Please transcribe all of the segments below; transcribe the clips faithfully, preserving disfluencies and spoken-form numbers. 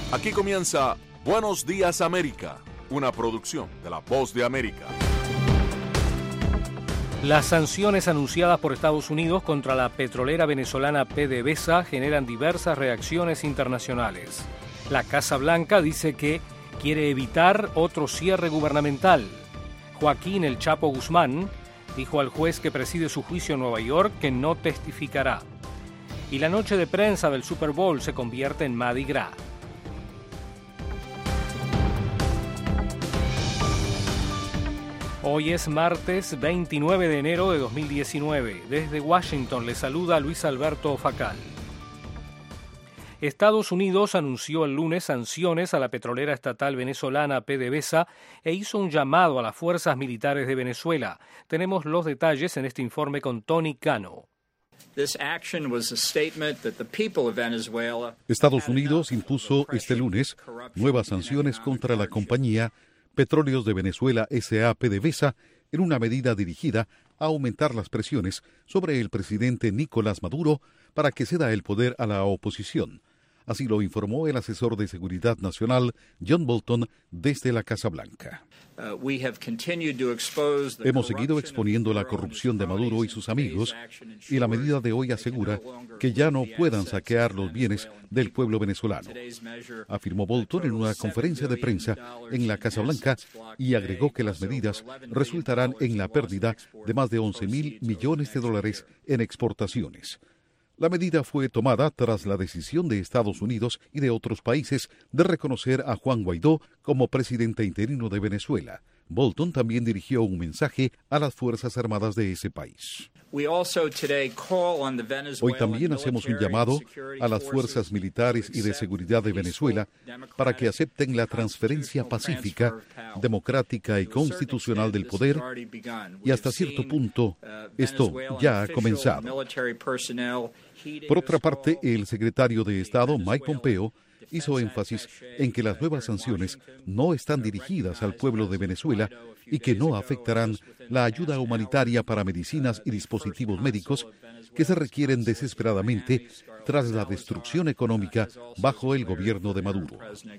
Aquí comienza Buenos Días América, una producción de La Voz de América. Las sanciones anunciadas por Estados Unidos contra la petrolera venezolana PDVSA generan diversas reacciones internacionales. La Casa Blanca dice que quiere evitar otro cierre gubernamental. Joaquín El Chapo Guzmán dijo al juez que preside su juicio en Nueva York que no testificará. Y la noche de prensa del Super Bowl se convierte en Mardi Gras. Hoy es martes veintinueve de enero de dos mil diecinueve. Desde Washington le saluda Luis Alberto Facal. Estados Unidos anunció el lunes sanciones a la petrolera estatal venezolana PDVSA e hizo un llamado a las fuerzas militares de Venezuela. Tenemos los detalles en este informe con Tony Cano. Estados Unidos impuso este lunes nuevas sanciones contra la compañía Petróleos de Venezuela S A PDVSA en una medida dirigida a aumentar las presiones sobre el presidente Nicolás Maduro para que ceda el poder a la oposición. Así lo informó el asesor de Seguridad Nacional, John Bolton, desde la Casa Blanca. Hemos seguido exponiendo la corrupción de Maduro y sus amigos, y la medida de hoy asegura que ya no puedan saquear los bienes del pueblo venezolano, afirmó Bolton en una conferencia de prensa en la Casa Blanca, y agregó que las medidas resultarán en la pérdida de más de once mil millones de dólares en exportaciones. La medida fue tomada tras la decisión de Estados Unidos y de otros países de reconocer a Juan Guaidó como presidente interino de Venezuela. Bolton también dirigió un mensaje a las Fuerzas Armadas de ese país. Hoy también hacemos un llamado a las fuerzas militares y de seguridad de Venezuela para que acepten la transferencia pacífica, democrática y constitucional del poder, y hasta cierto punto esto ya ha comenzado. Por otra parte, el secretario de Estado, Mike Pompeo, hizo énfasis en que las nuevas sanciones no están dirigidas al pueblo de Venezuela y que no afectarán la ayuda humanitaria para medicinas y dispositivos médicos que se requieren desesperadamente tras la destrucción económica bajo el gobierno de Maduro.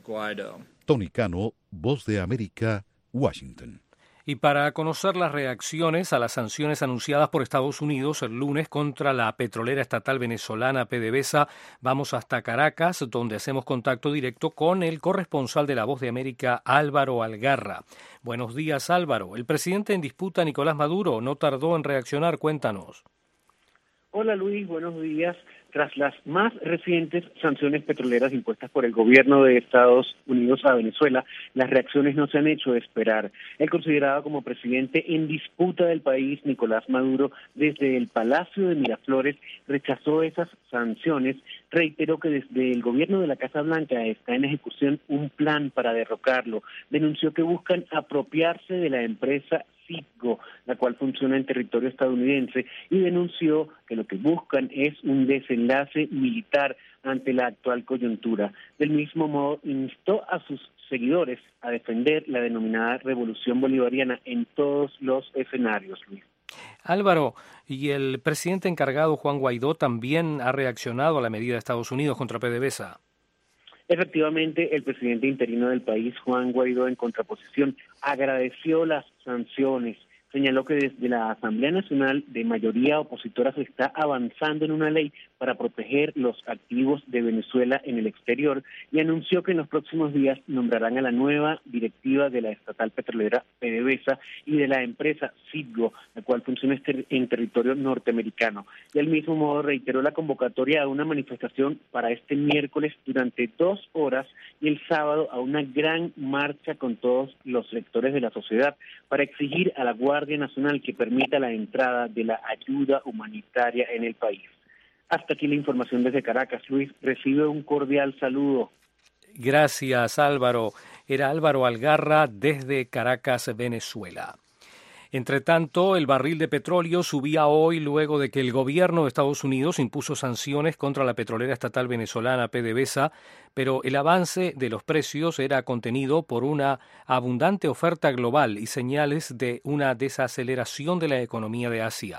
Tony Cano, Voz de América, Washington. Y para conocer las reacciones a las sanciones anunciadas por Estados Unidos el lunes contra la petrolera estatal venezolana PDVSA, vamos hasta Caracas, donde hacemos contacto directo con el corresponsal de La Voz de América, Álvaro Algarra. Buenos días, Álvaro. El presidente en disputa, Nicolás Maduro, no tardó en reaccionar. Cuéntanos. Hola, Luis. Buenos días. Tras las más recientes sanciones petroleras impuestas por el gobierno de Estados Unidos a Venezuela, las reacciones no se han hecho esperar. El considerado como presidente en disputa del país, Nicolás Maduro, desde el Palacio de Miraflores, rechazó esas sanciones, reiteró que desde el gobierno de la Casa Blanca está en ejecución un plan para derrocarlo. Denunció que buscan apropiarse de la empresa Citgo, la cual funciona en territorio estadounidense, y denunció que lo que buscan es un desenlace militar ante la actual coyuntura. Del mismo modo, instó a sus seguidores a defender la denominada revolución bolivariana en todos los escenarios, Luis. Álvaro, y el presidente encargado, Juan Guaidó, también ha reaccionado a la medida de Estados Unidos contra PDVSA. Efectivamente, el presidente interino del país, Juan Guaidó, en contraposición, agradeció las sanciones. Señaló que desde la Asamblea Nacional de mayoría opositora se está avanzando en una ley para proteger los activos de Venezuela en el exterior, y anunció que en los próximos días nombrarán a la nueva directiva de la estatal petrolera PDVSA y de la empresa Citgo, la cual funciona en territorio norteamericano. Del mismo modo, reiteró la convocatoria a una manifestación para este miércoles durante dos horas y el sábado a una gran marcha con todos los sectores de la sociedad para exigir a la Guardia Nacional que permita la entrada de la ayuda humanitaria en el país. Hasta aquí la información desde Caracas. Luis, recibe un cordial saludo. Gracias, Álvaro. Era Álvaro Algarra desde Caracas, Venezuela. Entre tanto, el barril de petróleo subía hoy luego de que el gobierno de Estados Unidos impuso sanciones contra la petrolera estatal venezolana PDVSA, pero el avance de los precios era contenido por una abundante oferta global y señales de una desaceleración de la economía de Asia.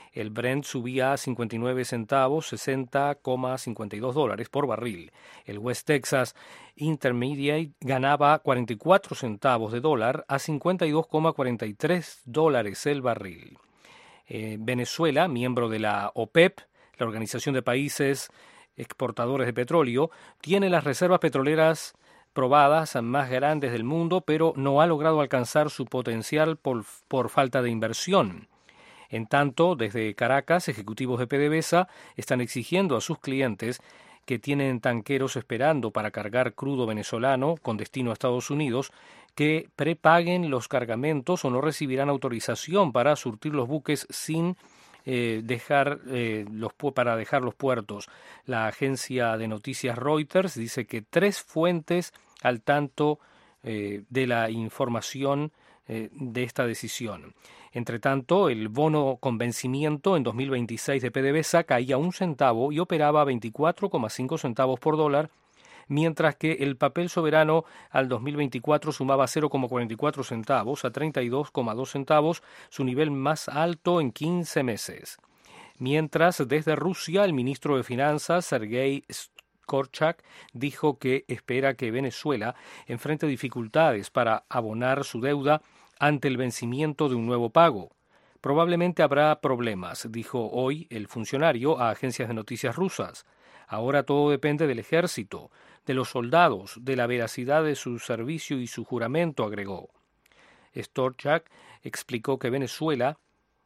El Brent subía a cincuenta y nueve centavos, sesenta coma cincuenta y dos dólares por barril. El West Texas Intermediate ganaba cuarenta y cuatro centavos de dólar a cincuenta y dos coma cuarenta y tres dólares el barril. Eh, Venezuela, miembro de la OPEP, la Organización de Países Exportadores de Petróleo, tiene las reservas petroleras probadas más grandes del mundo, pero no ha logrado alcanzar su potencial por, por falta de inversión. En tanto, desde Caracas, ejecutivos de PDVSA están exigiendo a sus clientes que tienen tanqueros esperando para cargar crudo venezolano con destino a Estados Unidos que prepaguen los cargamentos o no recibirán autorización para surtir los buques sin eh, dejar eh, los para dejar los puertos. La agencia de noticias Reuters dice que tres fuentes al tanto eh, de la información eh, de esta decisión. Entre tanto, el bono con vencimiento en dos mil veintiséis de PDVSA caía un centavo y operaba a veinticuatro coma cinco centavos por dólar, mientras que el papel soberano al dos mil veinticuatro sumaba cero coma cuarenta y cuatro centavos a treinta y dos coma dos centavos, su nivel más alto en quince meses. Mientras, desde Rusia, el ministro de Finanzas, Sergei Korchak, dijo que espera que Venezuela enfrente dificultades para abonar su deuda ante el vencimiento de un nuevo pago. Probablemente habrá problemas, dijo hoy el funcionario a agencias de noticias rusas. Ahora todo depende del ejército, de los soldados, de la veracidad de su servicio y su juramento, agregó. Storchak explicó que Venezuela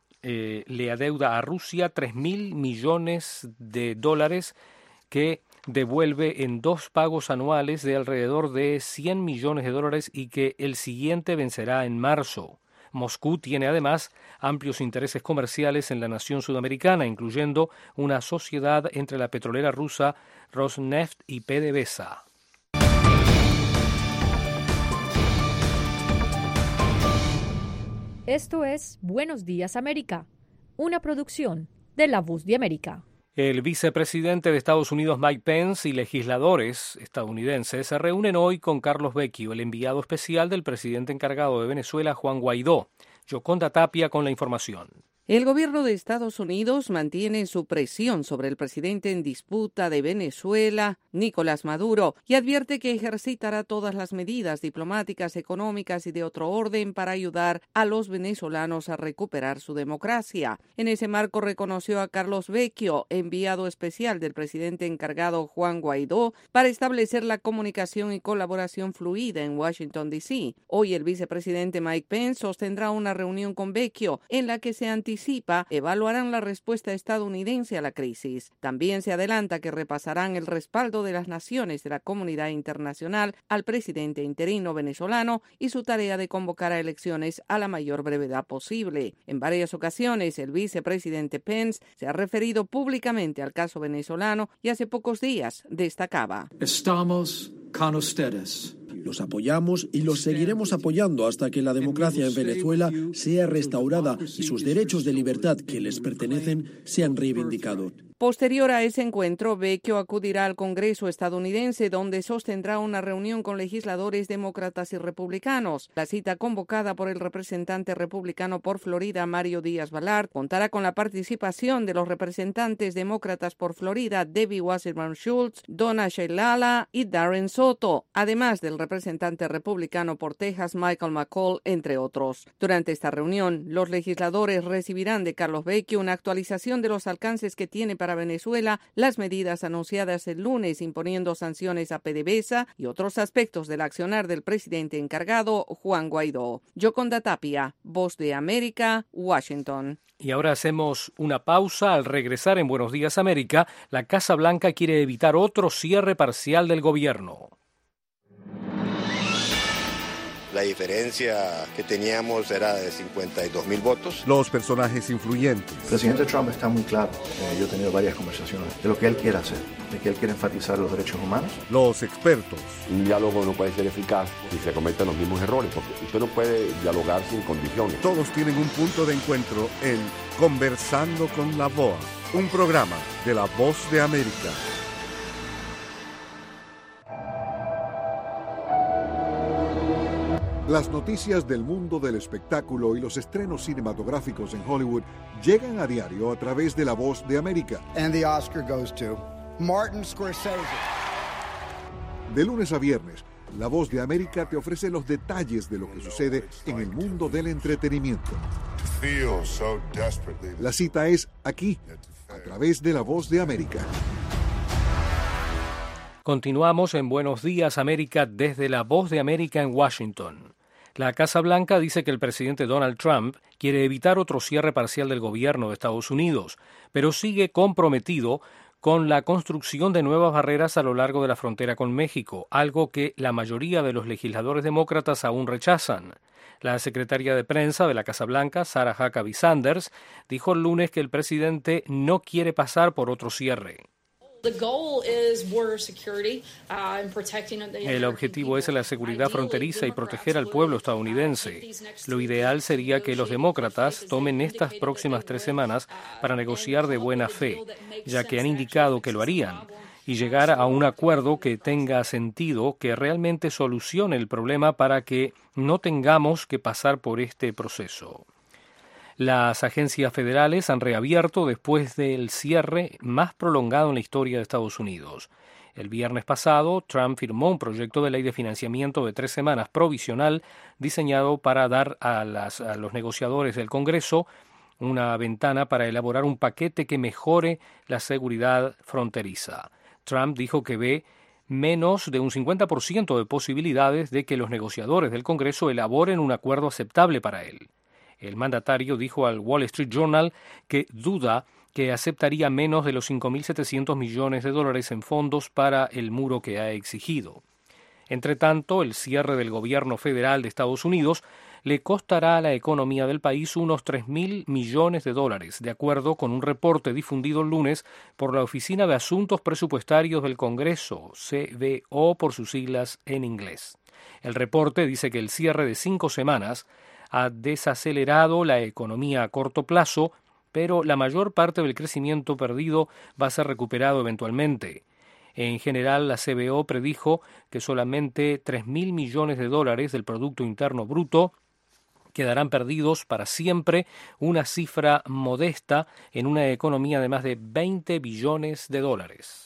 eh, le adeuda a Rusia tres mil millones de dólares que devuelve en dos pagos anuales de alrededor de cien millones de dólares y que el siguiente vencerá en marzo. Moscú tiene además amplios intereses comerciales en la nación sudamericana, incluyendo una sociedad entre la petrolera rusa Rosneft y PDVSA. Esto es Buenos Días América, una producción de La Voz de América. El vicepresidente de Estados Unidos, Mike Pence, y legisladores estadounidenses se reúnen hoy con Carlos Vecchio, el enviado especial del presidente encargado de Venezuela, Juan Guaidó. Yoconda Tapia con la información. El gobierno de Estados Unidos mantiene su presión sobre el presidente en disputa de Venezuela, Nicolás Maduro, y advierte que ejercitará todas las medidas diplomáticas, económicas y de otro orden para ayudar a los venezolanos a recuperar su democracia. En ese marco reconoció a Carlos Vecchio, enviado especial del presidente encargado Juan Guaidó, para establecer la comunicación y colaboración fluida en Washington, D C Hoy el vicepresidente Mike Pence sostendrá una reunión con Vecchio en la que se anticipa evaluarán la respuesta estadounidense a la crisis. También se adelanta que repasarán el respaldo de las naciones de la comunidad internacional al presidente interino venezolano y su tarea de convocar a elecciones a la mayor brevedad posible. En varias ocasiones, el vicepresidente Pence se ha referido públicamente al caso venezolano y hace pocos días destacaba: Estamos con ustedes. Los apoyamos y los seguiremos apoyando hasta que la democracia en Venezuela sea restaurada y sus derechos de libertad que les pertenecen sean reivindicados. Posterior a ese encuentro, Vecchio acudirá al Congreso estadounidense, donde sostendrá una reunión con legisladores demócratas y republicanos. La cita, convocada por el representante republicano por Florida, Mario Díaz-Balart, contará con la participación de los representantes demócratas por Florida, Debbie Wasserman Schultz, Donna Shalala y Darren Soto, además del representante republicano por Texas, Michael McCall, entre otros. Durante esta reunión, los legisladores recibirán de Carlos Vecchio una actualización de los alcances que tiene para Venezuela las medidas anunciadas el lunes imponiendo sanciones a PDVSA y otros aspectos del accionar del presidente encargado Juan Guaidó. Yoconda Tapia, Voz de América, Washington. Y ahora hacemos una pausa. Al regresar en Buenos Días América, la Casa Blanca quiere evitar otro cierre parcial del gobierno. La diferencia que teníamos era de cincuenta y dos mil votos. Los personajes influyentes. El presidente Trump está muy claro. Eh, yo he tenido varias conversaciones de lo que él quiere hacer, de que él quiere enfatizar los derechos humanos. Los expertos. Un diálogo no puede ser eficaz si se cometen los mismos errores, porque usted no puede dialogar sin condiciones. Todos tienen un punto de encuentro en Conversando con la V O A, un programa de La Voz de América. Las noticias del mundo del espectáculo y los estrenos cinematográficos en Hollywood llegan a diario a través de La Voz de América. And the Oscar goes to Martin Scorsese. De lunes a viernes, La Voz de América te ofrece los detalles de lo que sucede en el mundo del entretenimiento. La cita es aquí, a través de La Voz de América. Continuamos en Buenos Días América desde La Voz de América en Washington. La Casa Blanca dice que el presidente Donald Trump quiere evitar otro cierre parcial del gobierno de Estados Unidos, pero sigue comprometido con la construcción de nuevas barreras a lo largo de la frontera con México, algo que la mayoría de los legisladores demócratas aún rechazan. La secretaria de prensa de la Casa Blanca, Sarah Huckabee Sanders, dijo el lunes que el presidente no quiere pasar por otro cierre. El objetivo es la seguridad fronteriza y proteger al pueblo estadounidense. Lo ideal sería que los demócratas tomen estas próximas tres semanas para negociar de buena fe, ya que han indicado que lo harían, y llegar a un acuerdo que tenga sentido, que realmente solucione el problema para que no tengamos que pasar por este proceso. Las agencias federales han reabierto después del cierre más prolongado en la historia de Estados Unidos. El viernes pasado, Trump firmó un proyecto de ley de financiamiento de tres semanas provisional diseñado para dar a, las, a los negociadores del Congreso una ventana para elaborar un paquete que mejore la seguridad fronteriza. Trump dijo que ve menos de un cincuenta por ciento de posibilidades de que los negociadores del Congreso elaboren un acuerdo aceptable para él. El mandatario dijo al Wall Street Journal que duda que aceptaría menos de los cinco mil setecientos millones de dólares en fondos para el muro que ha exigido. Entre tanto, el cierre del gobierno federal de Estados Unidos le costará a la economía del país unos tres mil millones de dólares, de acuerdo con un reporte difundido el lunes por la Oficina de Asuntos Presupuestarios del Congreso, C B O por sus siglas en inglés. El reporte dice que el cierre de cinco semanas ha desacelerado la economía a corto plazo, pero la mayor parte del crecimiento perdido va a ser recuperado eventualmente. En general, la C B O predijo que solamente tres mil millones de dólares del Producto Interno Bruto quedarán perdidos para siempre, una cifra modesta en una economía de más de veinte billones de dólares.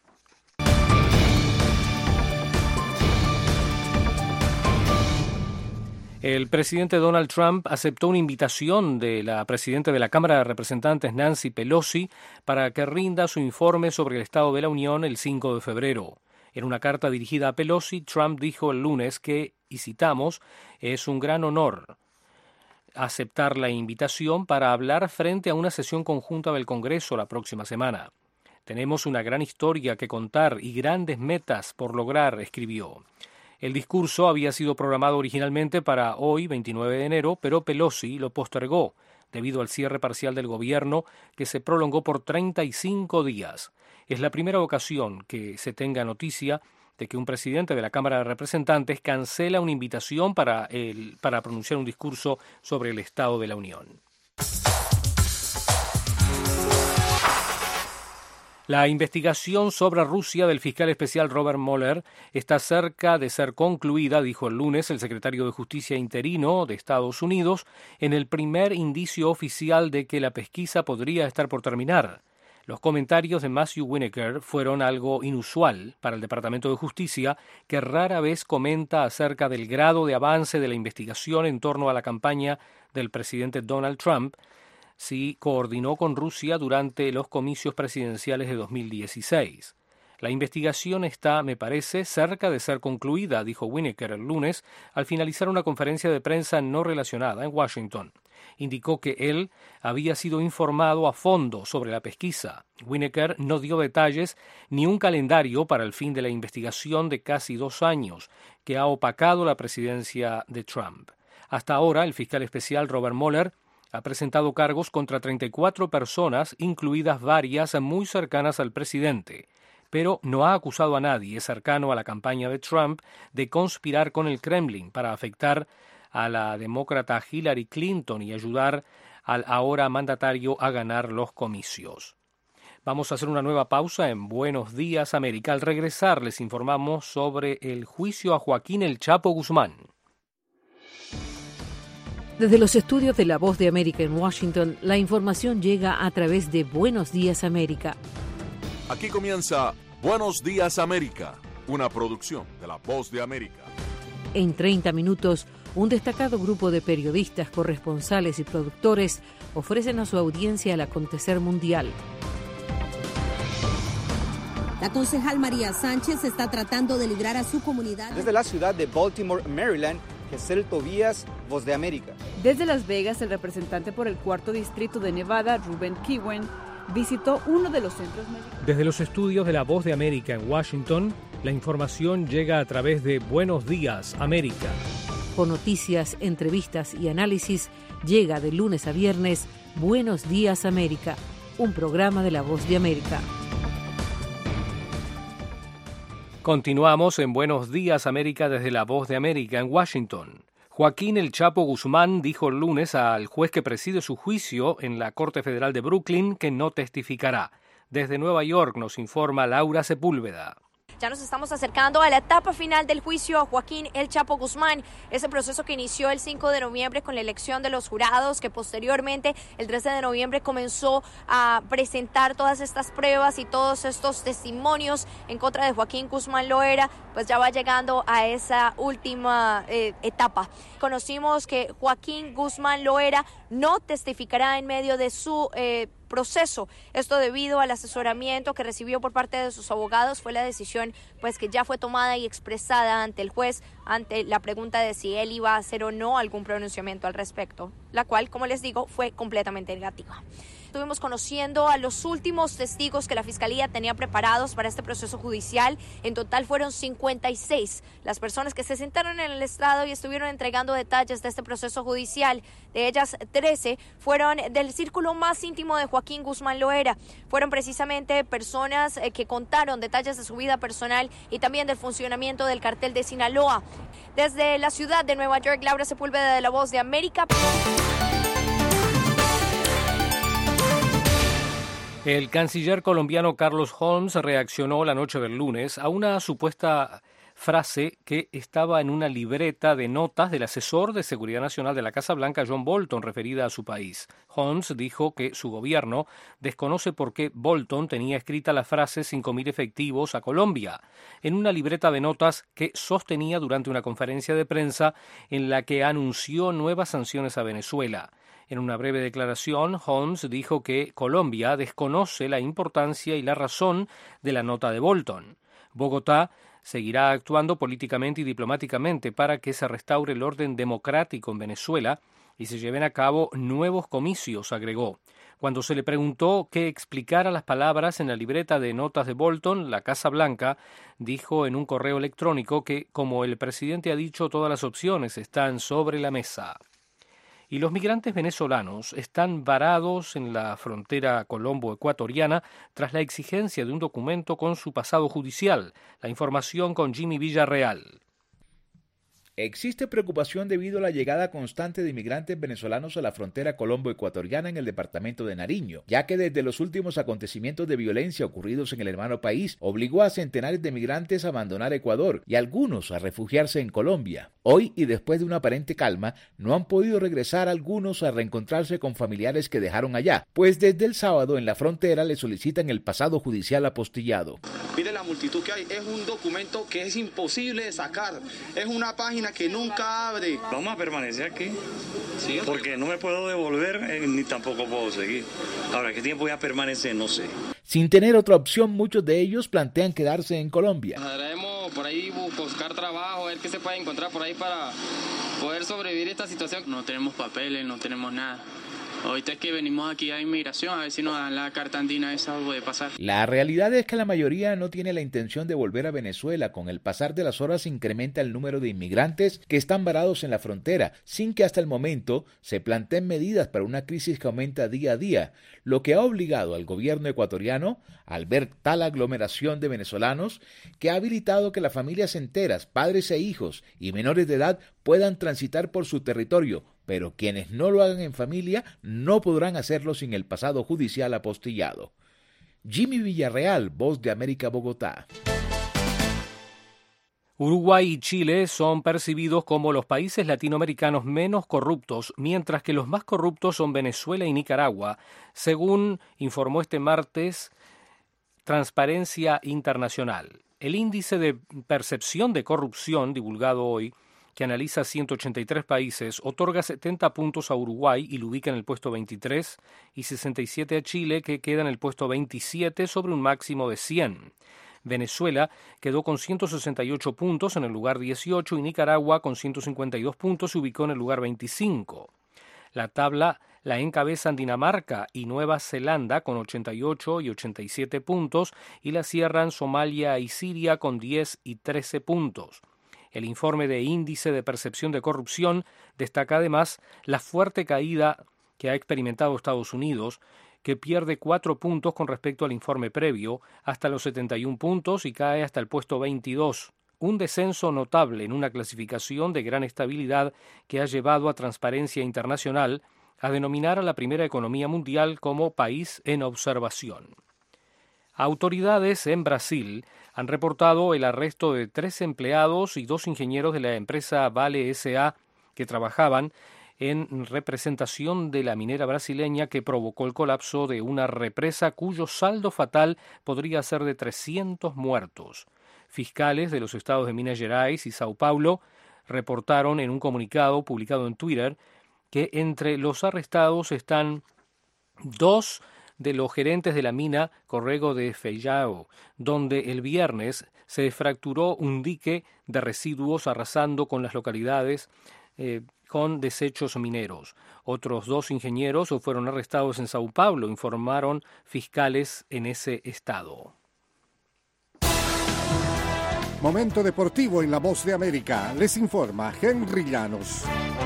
El presidente Donald Trump aceptó una invitación de la presidenta de la Cámara de Representantes, Nancy Pelosi, para que rinda su informe sobre el Estado de la Unión el cinco de febrero. En una carta dirigida a Pelosi, Trump dijo el lunes que, y citamos, es un gran honor aceptar la invitación para hablar frente a una sesión conjunta del Congreso la próxima semana. Tenemos una gran historia que contar y grandes metas por lograr, escribió. El discurso había sido programado originalmente para hoy, veintinueve de enero, pero Pelosi lo postergó debido al cierre parcial del gobierno que se prolongó por treinta y cinco días. Es la primera ocasión que se tenga noticia de que un presidente de la Cámara de Representantes cancela una invitación para, el, para pronunciar un discurso sobre el Estado de la Unión. La investigación sobre Rusia del fiscal especial Robert Mueller está cerca de ser concluida, dijo el lunes el secretario de Justicia interino de Estados Unidos, en el primer indicio oficial de que la pesquisa podría estar por terminar. Los comentarios de Matthew Winokur fueron algo inusual para el Departamento de Justicia, que rara vez comenta acerca del grado de avance de la investigación en torno a la campaña del presidente Donald Trump, si coordinó con Rusia durante los comicios presidenciales de dos mil dieciséis. La investigación está, me parece, cerca de ser concluida, dijo Winokur el lunes, al finalizar una conferencia de prensa no relacionada en Washington. Indicó que él había sido informado a fondo sobre la pesquisa. Winokur no dio detalles ni un calendario para el fin de la investigación de casi dos años que ha opacado la presidencia de Trump. Hasta ahora, el fiscal especial Robert Mueller ha presentado cargos contra treinta y cuatro personas, incluidas varias muy cercanas al presidente, pero no ha acusado a nadie cercano a la campaña de Trump de conspirar con el Kremlin para afectar a la demócrata Hillary Clinton y ayudar al ahora mandatario a ganar los comicios. Vamos a hacer una nueva pausa en Buenos Días América. Al regresar les informamos sobre el juicio a Joaquín El Chapo Guzmán. Desde los estudios de La Voz de América en Washington, la información llega a través de Buenos Días América. Aquí comienza Buenos Días América, una producción de La Voz de América. En treinta minutos, un destacado grupo de periodistas, corresponsales y productores ofrecen a su audiencia el acontecer mundial. La concejal María Sánchez está tratando de librar a su comunidad. Desde la ciudad de Baltimore, Maryland, Gesell Tobías, Voz de América. Desde Las Vegas, el representante por el cuarto distrito de Nevada, Ruben Kiwen, visitó uno de los centros médicos. Desde los estudios de La Voz de América en Washington, la información llega a través de Buenos Días América. Con noticias, entrevistas y análisis, llega de lunes a viernes Buenos Días América, un programa de La Voz de América. Continuamos en Buenos Días América desde La Voz de América en Washington. Joaquín El Chapo Guzmán dijo el lunes al juez que preside su juicio en la Corte Federal de Brooklyn que no testificará. Desde Nueva York nos informa Laura Sepúlveda. Ya nos estamos acercando a la etapa final del juicio a Joaquín El Chapo Guzmán, ese proceso que inició el cinco de noviembre con la elección de los jurados, que posteriormente el trece de noviembre comenzó a presentar todas estas pruebas y todos estos testimonios en contra de Joaquín Guzmán Loera, pues ya va llegando a esa última eh, etapa. Conocimos que Joaquín Guzmán Loera no testificará en medio de su eh, proceso. Esto debido al asesoramiento que recibió por parte de sus abogados. Fue la decisión pues que ya fue tomada y expresada ante el juez ante la pregunta de si él iba a hacer o no algún pronunciamiento al respecto, la cual, como les digo, fue completamente negativa. Estuvimos conociendo a los últimos testigos que la Fiscalía tenía preparados para este proceso judicial. En total fueron cincuenta y seis las personas que se sentaron en el estrado y estuvieron entregando detalles de este proceso judicial. De ellas, trece fueron del círculo más íntimo de Joaquín Guzmán Loera. Fueron precisamente personas que contaron detalles de su vida personal y también del funcionamiento del cartel de Sinaloa. Desde la ciudad de Nueva York, Laura Sepúlveda de La Voz de América. El canciller colombiano Carlos Holmes reaccionó la noche del lunes a una supuesta frase que estaba en una libreta de notas del asesor de Seguridad Nacional de la Casa Blanca, John Bolton, referida a su país. Holmes dijo que su gobierno desconoce por qué Bolton tenía escrita la frase cinco mil efectivos a Colombia en una libreta de notas que sostenía durante una conferencia de prensa en la que anunció nuevas sanciones a Venezuela. En una breve declaración, Holmes dijo que Colombia desconoce la importancia y la razón de la nota de Bolton. Bogotá seguirá actuando políticamente y diplomáticamente para que se restaure el orden democrático en Venezuela y se lleven a cabo nuevos comicios, agregó. Cuando se le preguntó qué explicara las palabras en la libreta de notas de Bolton, la Casa Blanca dijo en un correo electrónico que, como el presidente ha dicho, todas las opciones están sobre la mesa. Y los migrantes venezolanos están varados en la frontera colombo-ecuatoriana tras la exigencia de un documento con su pasado judicial. La información con Jimmy Villarreal. Existe preocupación debido a la llegada constante de inmigrantes venezolanos a la frontera colombo-ecuatoriana en el departamento de Nariño, ya que desde los últimos acontecimientos de violencia ocurridos en el hermano país, obligó a centenares de migrantes a abandonar Ecuador y algunos a refugiarse en Colombia. Hoy, y después de una aparente calma, no han podido regresar algunos a reencontrarse con familiares que dejaron allá, pues desde el sábado en la frontera le solicitan el pasado judicial apostillado. Mire la multitud que hay, es un documento que es imposible de sacar, es una página que nunca abre. Vamos a permanecer aquí, ¿sí? Porque no me puedo devolver eh, ni tampoco puedo seguir. Ahora, ¿qué tiempo voy a permanecer? No sé. Sin tener otra opción, muchos de ellos plantean quedarse en Colombia. Podremos por ahí buscar trabajo, ver qué se puede encontrar por ahí para poder sobrevivir esta situación. No tenemos papeles, no tenemos nada. Ahorita es que venimos aquí a inmigración, a ver si nos dan la carta andina esa de pasar. La realidad es que la mayoría no tiene la intención de volver a Venezuela. Con el pasar de las horas incrementa el número de inmigrantes que están varados en la frontera, sin que hasta el momento se planteen medidas para una crisis que aumenta día a día, lo que ha obligado al gobierno ecuatoriano, al ver tal aglomeración de venezolanos, que ha habilitado que las familias enteras, padres e hijos y menores de edad puedan transitar por su territorio, pero quienes no lo hagan en familia no podrán hacerlo sin el pasado judicial apostillado. Jimmy Villarreal, Voz de América, Bogotá. Uruguay y Chile son percibidos como los países latinoamericanos menos corruptos, mientras que los más corruptos son Venezuela y Nicaragua, según informó este martes Transparencia Internacional. El índice de percepción de corrupción, divulgado hoy, que analiza ciento ochenta y tres países, otorga setenta puntos a Uruguay y lo ubica en el puesto veintitrés, y sesenta y siete a Chile, que queda en el puesto veintisiete sobre un máximo de cien. Venezuela quedó con ciento sesenta y ocho puntos en el lugar dieciocho y Nicaragua con ciento cincuenta y dos puntos se ubicó en el lugar veinticinco. La tabla la encabezan Dinamarca y Nueva Zelanda con ochenta y ocho y ochenta y siete puntos y la cierran Somalia y Siria con diez y trece puntos. El informe de Índice de Percepción de Corrupción destaca además la fuerte caída que ha experimentado Estados Unidos, que pierde cuatro puntos con respecto al informe previo, hasta los setenta y un puntos y cae hasta el puesto veintidós. Un descenso notable en una clasificación de gran estabilidad que ha llevado a Transparencia Internacional a denominar a la primera economía mundial como país en observación. Autoridades en Brasil han reportado el arresto de tres empleados y dos ingenieros de la empresa Vale S A que trabajaban en representación de la minera brasileña que provocó el colapso de una represa cuyo saldo fatal podría ser de trescientos muertos. Fiscales de los estados de Minas Gerais y Sao Paulo reportaron en un comunicado publicado en Twitter que entre los arrestados están dos de los gerentes de la mina Corrego de Feijão, donde el viernes se fracturó un dique de residuos arrasando con las localidades eh, con desechos mineros. Otros dos ingenieros fueron arrestados en Sao Paulo, informaron fiscales en ese estado. Momento deportivo en La Voz de América. Les informa Henry Llanos.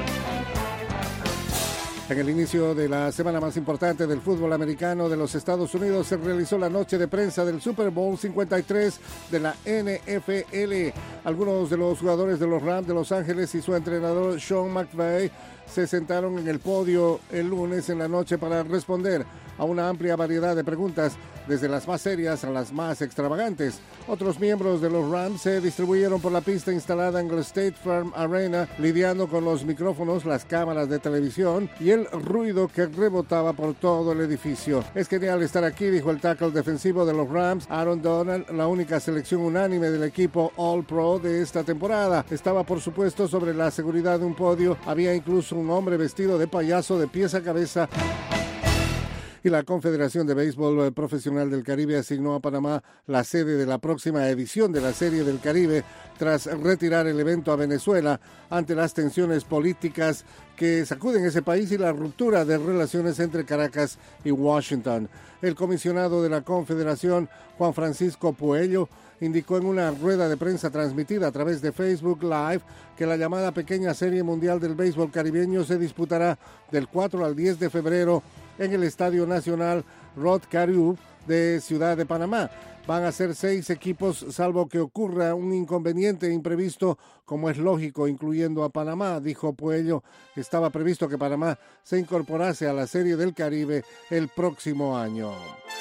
En el inicio de la semana más importante del fútbol americano de los Estados Unidos se realizó la noche de prensa del Super Bowl cincuenta y tres de la N F L. Algunos de los jugadores de los Rams de Los Ángeles y su entrenador Sean McVay se sentaron en el podio el lunes en la noche para responder a una amplia variedad de preguntas, desde las más serias a las más extravagantes. Otros miembros de los Rams se distribuyeron por la pista instalada en el State Farm Arena, lidiando con los micrófonos, las cámaras de televisión y el ruido que rebotaba por todo el edificio. Es genial estar aquí, dijo el tackle defensivo de los Rams, Aaron Donald, la única selección unánime del equipo All-Pro de esta temporada. Estaba, por supuesto, sobre la seguridad de un podio. Había incluso un hombre vestido de payaso de pies a cabeza. Y la Confederación de Béisbol Profesional del Caribe asignó a Panamá la sede de la próxima edición de la Serie del Caribe tras retirar el evento a Venezuela ante las tensiones políticas que sacuden ese país y la ruptura de relaciones entre Caracas y Washington. El comisionado de la Confederación, Juan Francisco Puello, indicó en una rueda de prensa transmitida a través de Facebook Live que la llamada Pequeña Serie Mundial del Béisbol Caribeño se disputará del cuatro al diez de febrero en el Estadio Nacional Rod Carew de Ciudad de Panamá. Van a ser seis equipos, salvo que ocurra un inconveniente imprevisto, como es lógico, incluyendo a Panamá, dijo Puello. Estaba previsto que Panamá se incorporase a la Serie del Caribe el próximo año.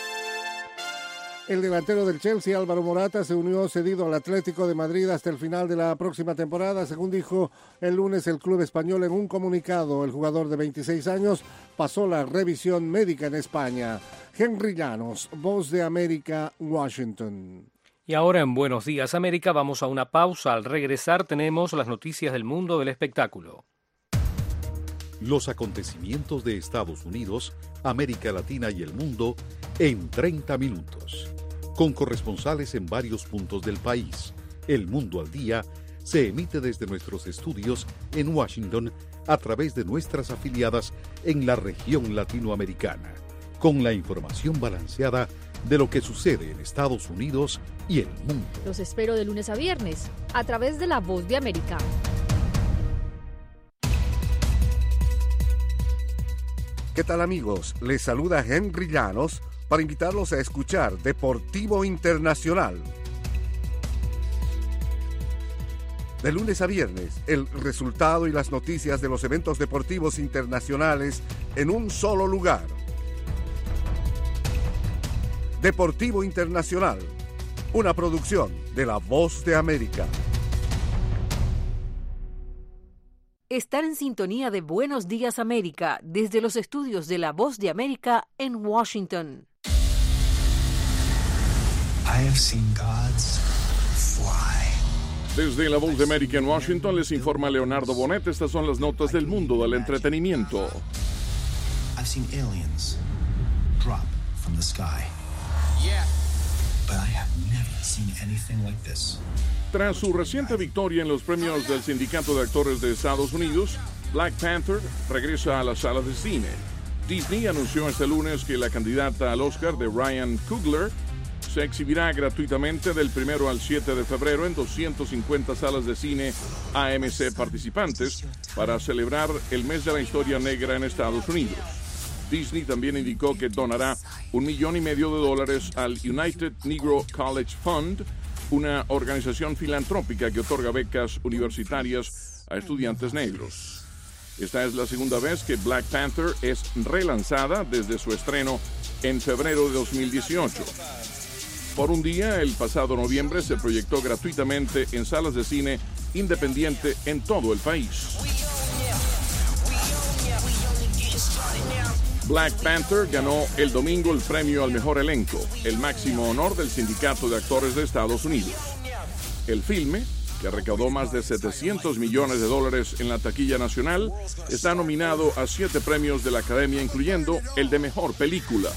El delantero del Chelsea, Álvaro Morata, se unió cedido al Atlético de Madrid hasta el final de la próxima temporada, según dijo el lunes el club español en un comunicado. El jugador de veintiséis años pasó la revisión médica en España. Henry Llanos, Voz de América, Washington. Y ahora en Buenos Días América vamos a una pausa. Al regresar tenemos las noticias del mundo del espectáculo. Los acontecimientos de Estados Unidos, América Latina y el mundo en treinta minutos. Con corresponsales en varios puntos del país. El Mundo al Día se emite desde nuestros estudios en Washington a través de nuestras afiliadas en la región latinoamericana, con la información balanceada de lo que sucede en Estados Unidos y el mundo. Los espero de lunes a viernes a través de La Voz de América. ¿Qué tal, amigos? Les saluda Henry Llanos para invitarlos a escuchar Deportivo Internacional. De lunes a viernes, el resultado y las noticias de los eventos deportivos internacionales en un solo lugar. Deportivo Internacional, una producción de La Voz de América. Están en sintonía de Buenos Días América, desde los estudios de La Voz de América en Washington. I have seen gods fly. Desde La Voz de América en Washington les informa Leonardo Bonet. Estas son las notas del mundo del entretenimiento. I've seen aliens drop from the sky. Yeah. But I have never seen anything like this. Tras su reciente victoria en los premios del Sindicato de Actores de Estados Unidos, Black Panther regresa a las salas de cine. Disney anunció este lunes que la candidata al Oscar de Ryan Coogler se exhibirá gratuitamente del primero al siete de febrero en doscientas cincuenta salas de cine A M C participantes para celebrar el mes de la historia negra en Estados Unidos. Disney también indicó que donará un millón y medio de dólares al United Negro College Fund, una organización filantrópica que otorga becas universitarias a estudiantes negros. Esta es la segunda vez que Black Panther es relanzada desde su estreno en febrero de dos mil dieciocho. Por un día, el pasado noviembre, se proyectó gratuitamente en salas de cine independiente en todo el país. Black Panther ganó el domingo el premio al mejor elenco, el máximo honor del Sindicato de Actores de Estados Unidos. El filme, que recaudó más de setecientos millones de dólares en la taquilla nacional, está nominado a siete premios de la Academia, incluyendo el de Mejor Película.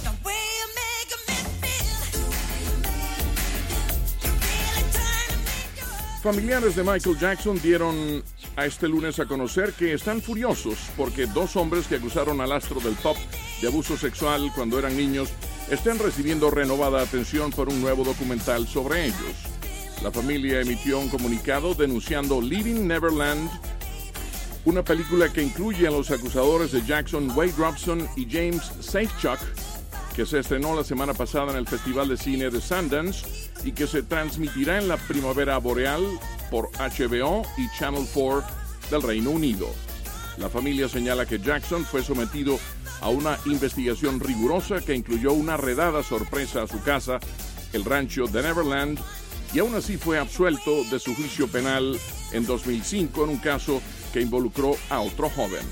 Familiares de Michael Jackson dieron a este lunes a conocer que están furiosos porque dos hombres que acusaron al astro del pop de abuso sexual cuando eran niños están recibiendo renovada atención por un nuevo documental sobre ellos. La familia emitió un comunicado denunciando Living Neverland, una película que incluye a los acusadores de Jackson, Wade Robson y James Safechuck, que se estrenó la semana pasada en el Festival de Cine de Sundance y que se transmitirá en la primavera boreal por H B O y Channel cuatro del Reino Unido. La familia señala que Jackson fue sometido a una investigación rigurosa que incluyó una redada sorpresa a su casa, el rancho de Neverland, y aún así fue absuelto de su juicio penal en dos mil cinco en un caso que involucró a otro joven.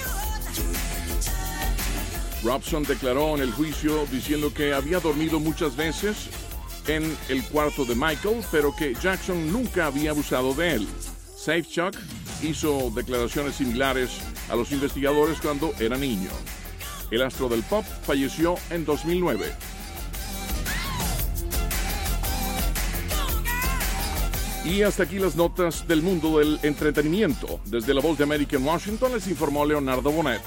Robson declaró en el juicio diciendo que había dormido muchas veces en el cuarto de Michael, pero que Jackson nunca había abusado de él. Safechuck hizo declaraciones similares a los investigadores cuando era niño. El astro del pop falleció en dos mil nueve. Y hasta aquí las notas del mundo del entretenimiento. Desde La Voz de América en Washington les informó Leonardo Bonet.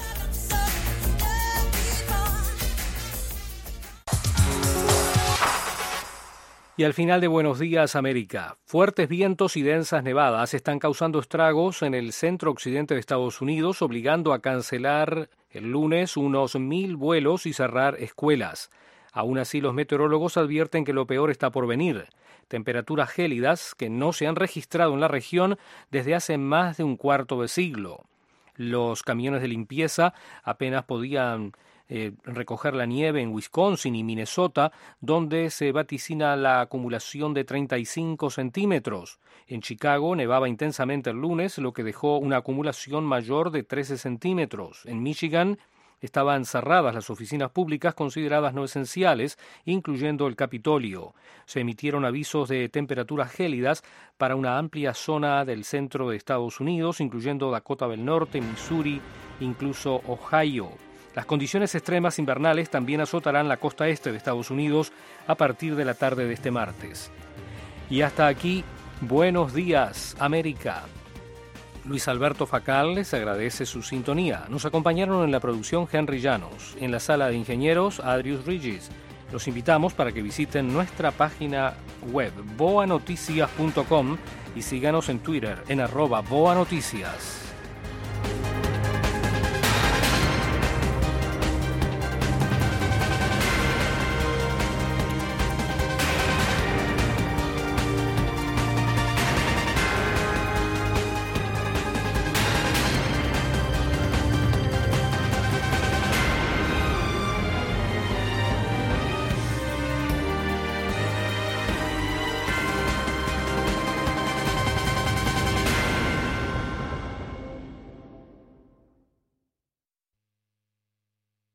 Y al final de Buenos Días América, fuertes vientos y densas nevadas están causando estragos en el centro occidente de Estados Unidos, obligando a cancelar el lunes unos mil vuelos y cerrar escuelas. Aún así, los meteorólogos advierten que lo peor está por venir. Temperaturas gélidas que no se han registrado en la región desde hace más de un cuarto de siglo. Los camiones de limpieza apenas podían Eh, recoger la nieve en Wisconsin y Minnesota, donde se vaticina la acumulación de treinta y cinco centímetros. En Chicago nevaba intensamente el lunes, lo que dejó una acumulación mayor de trece centímetros. En Michigan estaban cerradas las oficinas públicas consideradas no esenciales, incluyendo el Capitolio. Se emitieron avisos de temperaturas gélidas para una amplia zona del centro de Estados Unidos, incluyendo Dakota del Norte, Missouri, incluso Ohio. Las condiciones extremas invernales también azotarán la costa este de Estados Unidos a partir de la tarde de este martes. Y hasta aquí, Buenos Días, América. Luis Alberto Facal les agradece su sintonía. Nos acompañaron en la producción Henry Llanos, en la sala de ingenieros Adrius Regis. Los invitamos para que visiten nuestra página web boa noticias punto com y síganos en Twitter en arroba boanoticias.